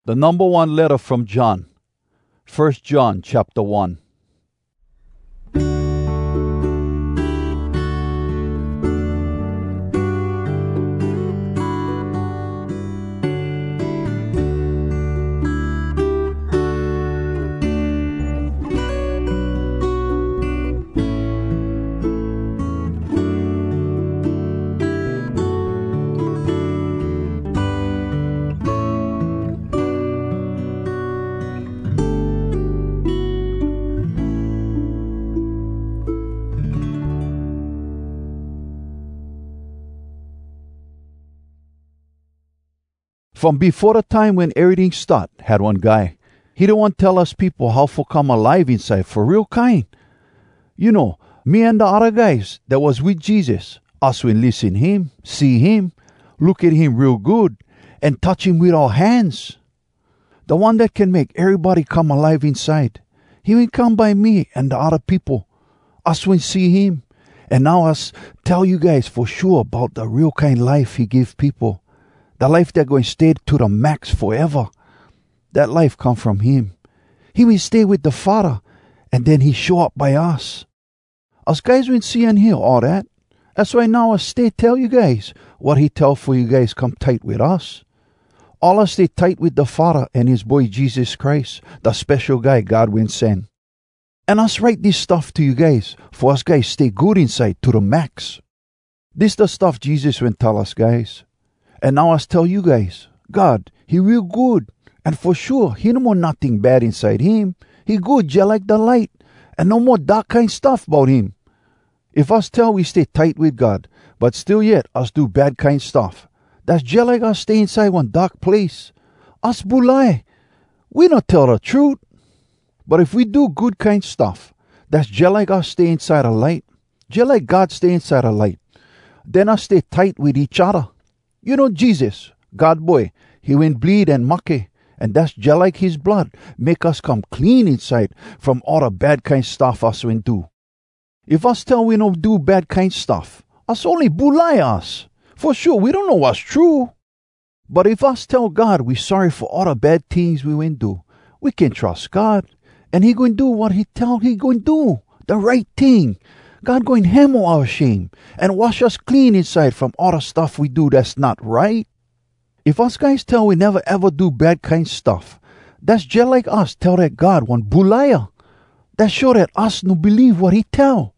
The number one letter from John, 1 John chapter 1. From before the time when everything started, had one guy. He don't want to tell us people how to come alive inside for real kind. You know, me and the other guys that was with Jesus, us will listen him, see him, look at him real good, and touch him with our hands. The one that can make everybody come alive inside. He will come by me and the other people. Us will see him. And now us tell you guys for sure about the real kind life he give people. The life that going to stay to the max forever. That life come from him. He will stay with the Father, and then he show up by us. Us guys will see and hear all that. That's why now I stay tell you guys what he tell for you guys come tight with us. All us stay tight with the Father and his boy Jesus Christ, the special guy God will send. And us write this stuff to you guys, for us guys stay good inside to the max. This the stuff Jesus will tell us guys. And now I tell you guys, God, he real good. And for sure, he no more nothing bad inside him. He good just like the light. And no more dark kind stuff about him. If us tell we stay tight with God, but still yet us do bad kind stuff, that's just like us stay inside one dark place. Us bulai. We not tell the truth. But if we do good kind stuff, that's just like us stay inside a light. Just like God stay inside a light. Then us stay tight with each other. You know Jesus, God boy, he went bleed and mucky, and that's just like his blood, make us come clean inside from all the bad kind stuff us went do. If us tell we don't do bad kind stuff, us only bully us. For sure, we don't know what's true. But if us tell God we sorry for all the bad things we went do, we can trust God, and he going to do what he tell he going to do, the right thing. God going to hammer our shame and wash us clean inside from all the stuff we do that's not right. If us guys tell we never ever do bad kind stuff, that's just like us tell that God one bulaya. That show that us no believe what he tell.